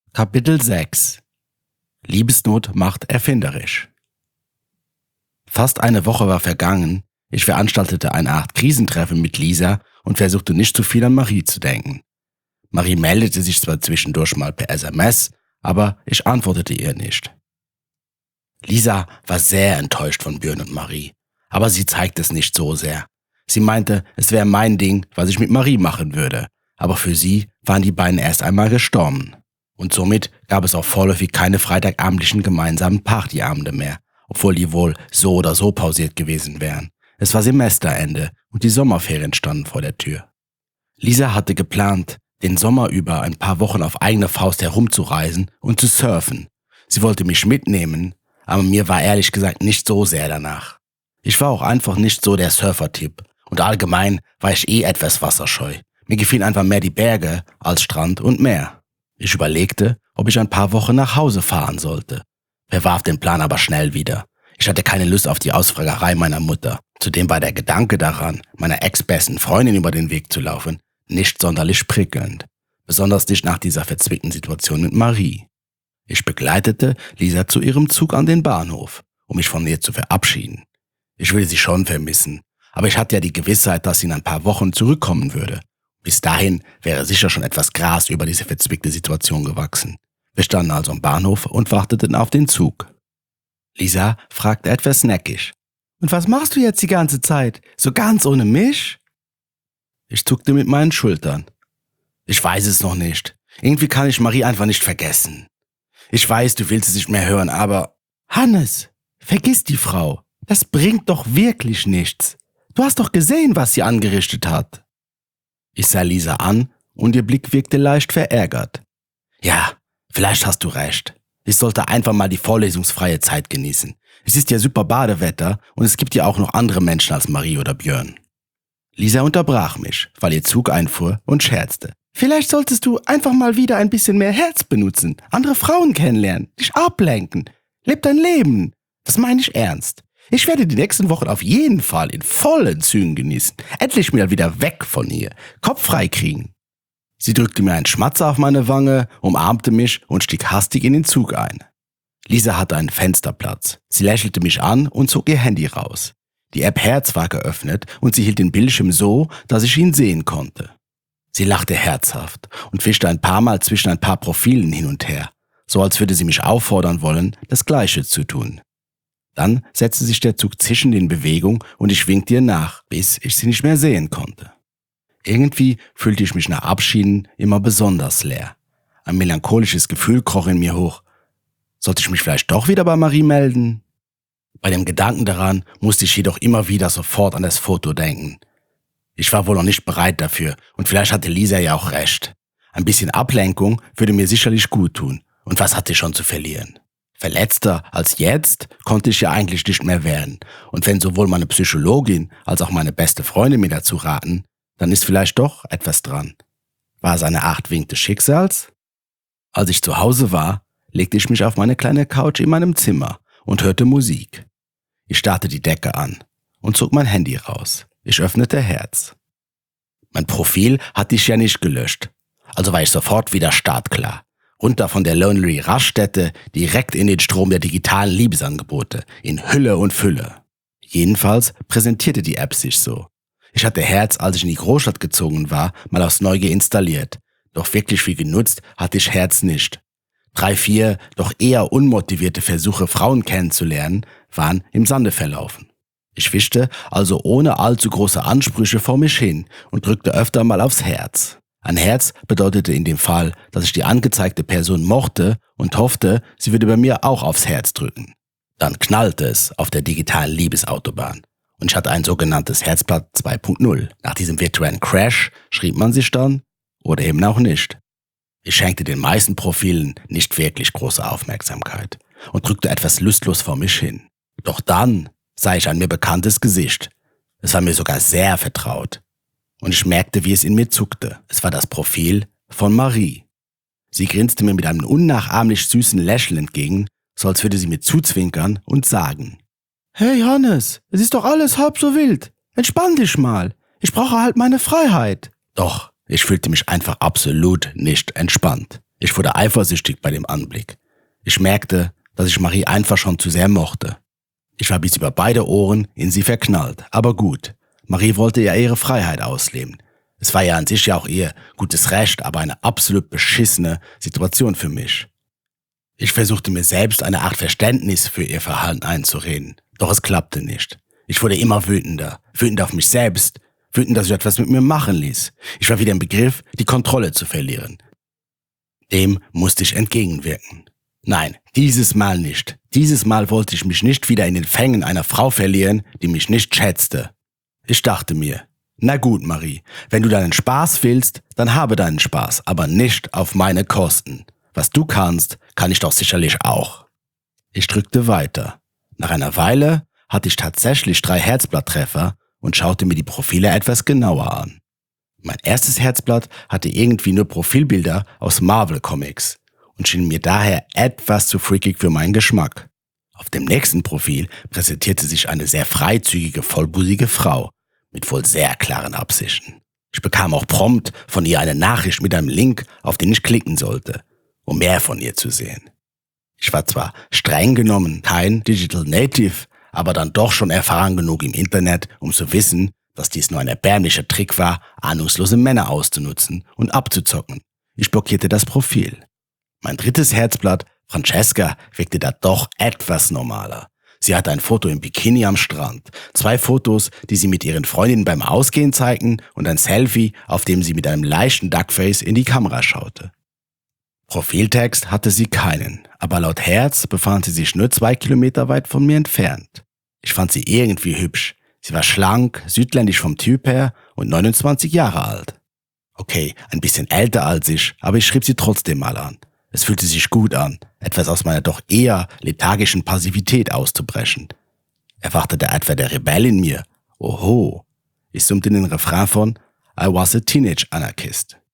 Kapitel 6 Liebesnot macht erfinderisch. Fast eine Woche war vergangen. Ich veranstaltete eine Art Krisentreffen mit Lisa und versuchte nicht zu viel an Marie zu denken. Marie meldete sich zwar zwischendurch mal per SMS, aber ich antwortete ihr nicht. Lisa war sehr enttäuscht von Björn und Marie, aber sie zeigte es nicht so sehr. Sie meinte, es wäre mein Ding, was ich mit Marie machen würde, aber für sie waren die beiden erst einmal gestorben. Und somit gab es auch vorläufig keine freitagabendlichen gemeinsamen Partyabende mehr, obwohl die wohl so oder so pausiert gewesen wären. Es war Semesterende und die Sommerferien standen vor der Tür. Lisa hatte geplant, den Sommer über ein paar Wochen auf eigene Faust herumzureisen und zu surfen. Sie wollte mich mitnehmen, aber mir war ehrlich gesagt nicht so sehr danach. Ich war auch einfach nicht so der Surfer-Typ und allgemein war ich etwas wasserscheu. Mir gefielen einfach mehr die Berge als Strand und Meer. Ich überlegte, ob ich ein paar Wochen nach Hause fahren sollte, verwarf den Plan aber schnell wieder. Ich hatte keine Lust auf die Ausfragerei meiner Mutter. Zudem war der Gedanke daran, meiner ex-besten Freundin über den Weg zu laufen, nicht sonderlich prickelnd. Besonders nicht nach dieser verzwickten Situation mit Marie. Ich begleitete Lisa zu ihrem Zug an den Bahnhof, um mich von ihr zu verabschieden. Ich würde sie schon vermissen, aber ich hatte ja die Gewissheit, dass sie in ein paar Wochen zurückkommen würde. Bis dahin wäre sicher schon etwas Gras über diese verzwickte Situation gewachsen. Wir standen also am Bahnhof und warteten auf den Zug. Lisa fragte etwas neckisch. »Und was machst du jetzt die ganze Zeit? So ganz ohne mich?« Ich zuckte mit meinen Schultern. Ich weiß es noch nicht. Irgendwie kann ich Marie einfach nicht vergessen. Ich weiß, du willst es nicht mehr hören, aber... »Hannes, vergiss die Frau. Das bringt doch wirklich nichts. Du hast doch gesehen, was sie angerichtet hat.« Ich sah Lisa an und ihr Blick wirkte leicht verärgert. »Ja, vielleicht hast du recht. Ich sollte einfach mal die vorlesungsfreie Zeit genießen. Es ist ja super Badewetter und es gibt ja auch noch andere Menschen als Marie oder Björn.« Lisa unterbrach mich, weil ihr Zug einfuhr und scherzte. »Vielleicht solltest du einfach mal wieder ein bisschen mehr Herz benutzen, andere Frauen kennenlernen, dich ablenken. Leb dein Leben. Das meine ich ernst. Ich werde die nächsten Wochen auf jeden Fall in vollen Zügen genießen. Endlich mal wieder weg von ihr. Kopf frei kriegen.« Sie drückte mir einen Schmatzer auf meine Wange, umarmte mich und stieg hastig in den Zug ein. Lisa hatte einen Fensterplatz. Sie lächelte mich an und zog ihr Handy raus. Die App Herz war geöffnet und sie hielt den Bildschirm so, dass ich ihn sehen konnte. Sie lachte herzhaft und wischte ein paar Mal zwischen ein paar Profilen hin und her, so als würde sie mich auffordern wollen, das Gleiche zu tun. Dann setzte sich der Zug zischend in Bewegung und ich winkte ihr nach, bis ich sie nicht mehr sehen konnte. Irgendwie fühlte ich mich nach Abschieden immer besonders leer. Ein melancholisches Gefühl kroch in mir hoch. Sollte ich mich vielleicht doch wieder bei Marie melden? Bei dem Gedanken daran musste ich jedoch immer wieder sofort an das Foto denken. Ich war wohl noch nicht bereit dafür und vielleicht hatte Lisa ja auch recht. Ein bisschen Ablenkung würde mir sicherlich gut tun. Und was hatte ich schon zu verlieren? Verletzter als jetzt konnte ich ja eigentlich nicht mehr werden. Und wenn sowohl meine Psychologin als auch meine beste Freundin mir dazu raten, dann ist vielleicht doch etwas dran. War es eine Art Wink des Schicksals? Als ich zu Hause war, legte ich mich auf meine kleine Couch in meinem Zimmer und hörte Musik. Ich starrte die Decke an und zog mein Handy raus. Ich öffnete Herz. Mein Profil hatte ich ja nicht gelöscht, also war ich sofort wieder startklar. Runter von der Lonely Raststätte, direkt in den Strom der digitalen Liebesangebote, in Hülle und Fülle. Jedenfalls präsentierte die App sich so. Ich hatte Herz, als ich in die Großstadt gezogen war, mal aufs Neue installiert. Doch wirklich viel genutzt hatte ich Herz nicht. 3, 4, doch eher unmotivierte Versuche, Frauen kennenzulernen, waren im Sande verlaufen. Ich wischte also ohne allzu große Ansprüche vor mich hin und drückte öfter mal aufs Herz. Ein Herz bedeutete in dem Fall, dass ich die angezeigte Person mochte und hoffte, sie würde bei mir auch aufs Herz drücken. Dann knallte es auf der digitalen Liebesautobahn und ich hatte ein sogenanntes Herzblatt 2.0. Nach diesem virtuellen Crash schrieb man sich dann oder eben auch nicht. Ich schenkte den meisten Profilen nicht wirklich große Aufmerksamkeit und drückte etwas lustlos vor mich hin. Doch dann sah ich ein mir bekanntes Gesicht. Es war mir sogar sehr vertraut. Und ich merkte, wie es in mir zuckte. Es war das Profil von Marie. Sie grinste mir mit einem unnachahmlich süßen Lächeln entgegen, so als würde sie mir zuzwinkern und sagen: »Hey Hannes, es ist doch alles halb so wild. Entspann dich mal. Ich brauche halt meine Freiheit.« Doch, ich fühlte mich einfach absolut nicht entspannt. Ich wurde eifersüchtig bei dem Anblick. Ich merkte, dass ich Marie einfach schon zu sehr mochte. Ich war bis über beide Ohren in sie verknallt, aber gut. Marie wollte ja ihre Freiheit ausleben. Es war ja an sich ja auch ihr gutes Recht, aber eine absolut beschissene Situation für mich. Ich versuchte mir selbst eine Art Verständnis für ihr Verhalten einzureden, doch es klappte nicht. Ich wurde immer wütender auf mich selbst, wütend, dass sie etwas mit mir machen ließ. Ich war wieder im Begriff, die Kontrolle zu verlieren. Dem musste ich entgegenwirken. Nein, dieses Mal nicht. Dieses Mal wollte ich mich nicht wieder in den Fängen einer Frau verlieren, die mich nicht schätzte. Ich dachte mir, na gut, Marie, wenn du deinen Spaß willst, dann habe deinen Spaß, aber nicht auf meine Kosten. Was du kannst, kann ich doch sicherlich auch. Ich drückte weiter. Nach einer Weile hatte ich tatsächlich 3 Herzblatttreffer und schaute mir die Profile etwas genauer an. Mein erstes Herzblatt hatte irgendwie nur Profilbilder aus Marvel Comics und schien mir daher etwas zu freakig für meinen Geschmack. Auf dem nächsten Profil präsentierte sich eine sehr freizügige, vollbusige Frau mit wohl sehr klaren Absichten. Ich bekam auch prompt von ihr eine Nachricht mit einem Link, auf den ich klicken sollte, um mehr von ihr zu sehen. Ich war zwar streng genommen kein Digital Native, aber dann doch schon erfahren genug im Internet, um zu wissen, dass dies nur ein erbärmlicher Trick war, ahnungslose Männer auszunutzen und abzuzocken. Ich blockierte das Profil. Mein drittes Herzblatt, Francesca, wirkte da doch etwas normaler. Sie hatte ein Foto im Bikini am Strand, 2 Fotos, die sie mit ihren Freundinnen beim Ausgehen zeigten und ein Selfie, auf dem sie mit einem leichten Duckface in die Kamera schaute. Profiltext hatte sie keinen, aber laut Herz befand sie sich nur 2 Kilometer weit von mir entfernt. Ich fand sie irgendwie hübsch. Sie war schlank, südländisch vom Typ her und 29 Jahre alt. Okay, ein bisschen älter als ich, aber ich schrieb sie trotzdem mal an. Es fühlte sich gut an, etwas aus meiner doch eher lethargischen Passivität auszubrechen. Erwachte da etwa der Rebell in mir? Oho, ich summte den Refrain von I was a teenage anarchist.